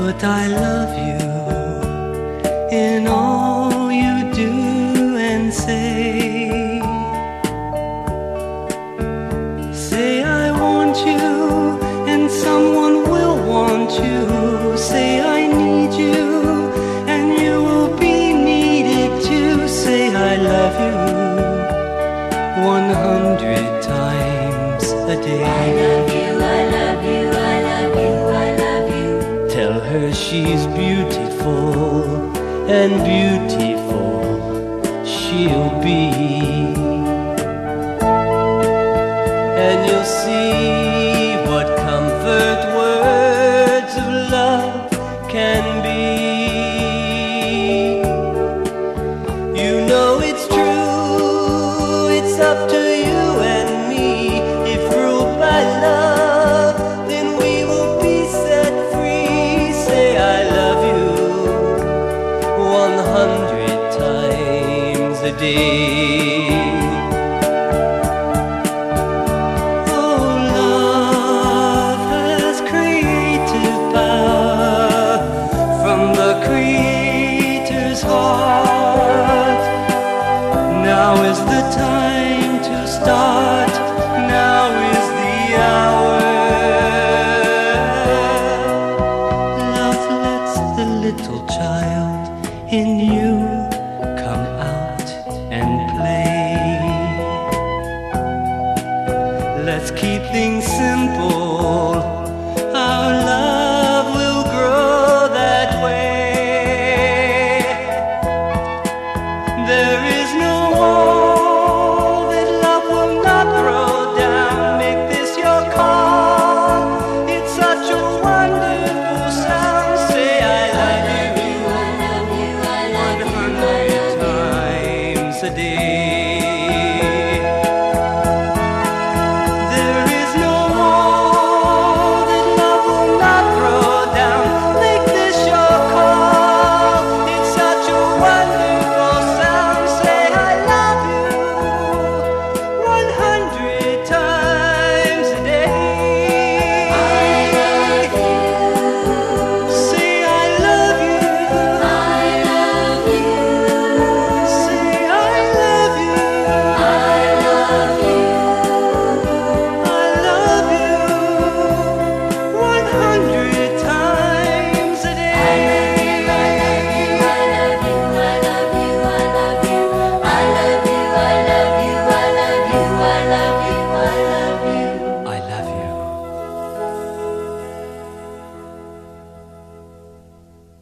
but I love you in all you do and say. Say I want you and someone will want you. Say I need you and you will be needed too. Say I love you 100 times a day. I love you, I love you, I love you, I love you. Tell her she's beautiful, and beautiful she'll be. And you'll see what comfort words of love can be. You know it's true, it's up to you and me. If ruled by love, then we will be set free. Say I love you 100 times a day. Oh, love has creative power from the Creator's heart. Now is the time to start. Now is the hour. Love lets the little child in you come out and play. Let's keep things simple